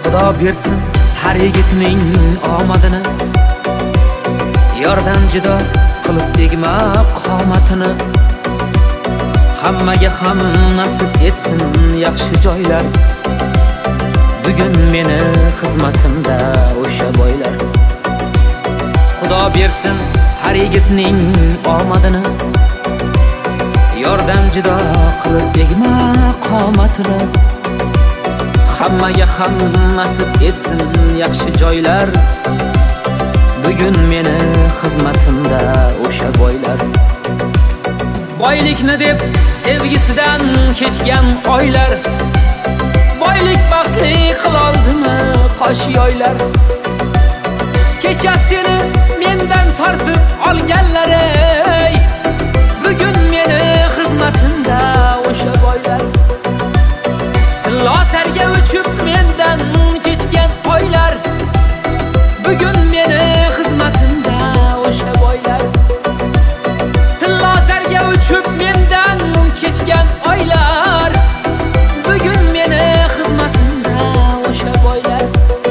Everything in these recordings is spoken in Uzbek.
Xudo bersin har yigitning omadini, yordan judo qilib tegma qomatini. Hammaga ham nasib etsin yaxshi joylar, bugun meni xizmatimda o'sha boylar. Xudo bersin har yigitning omadini, yordan judo qilib tegma qomatini. Hammaga ham nasib etsin yaxshi joylar, bugun meni xizmatimda o'sha boylar. Boylikni deb sevgisidan kechgan oylar, boylik baxtli qiloldimi qosh yoylar. Kecha seni mendan tortib olganlar, ey bugun meni xizmatimda o'sha boylar. Losarga uchib mendan kechgan oylar, bugun meni xizmatimda o'sha boylar. Losarga uchib mendan kechgan oylar, bugun meni xizmatimda o'sha boylar.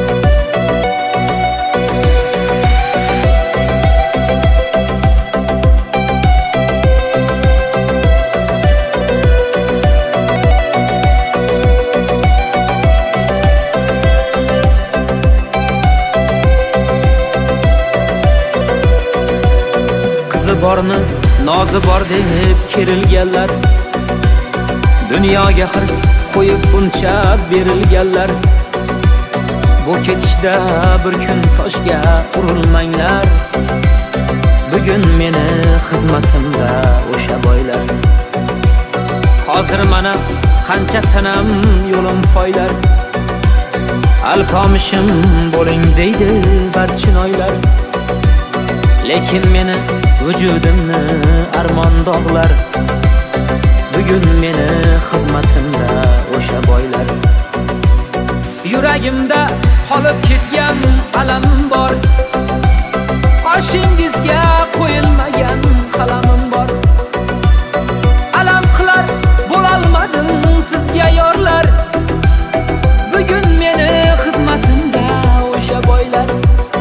Borni nozi bor deb kerilganlar, dunyoga hirs qo'yib buncha berilganlar. Bu ketishda bir kun toshga urilmanglar, bugun meni xizmatimda o'sha boylar. Hozir mana qancha sanam yo'lim poylar, alpomishim bo'ling deydi barchinoylar. Lekin meni vujudimni armon dog'lar, bugun meni xizmatimda o'sha boylar. Yuragimda qolib ketgan alam bor, qoshingizga qo'yilmagan qalamim bor. Alam qilar bo'lolmadim sizga yorlar, bugun meni xizmatimda o'sha boylar.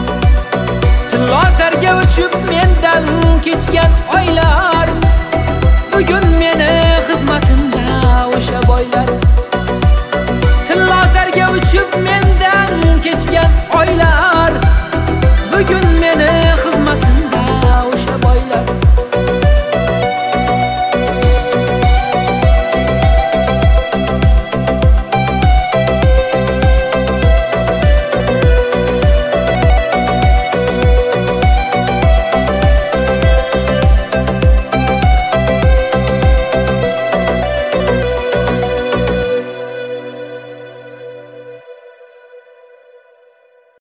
Losarga uchib mendan kechgan oylar, bugun meni xizmatimda o'sha boylar. Losarga uchib mendan kechgan oylar, bugun meni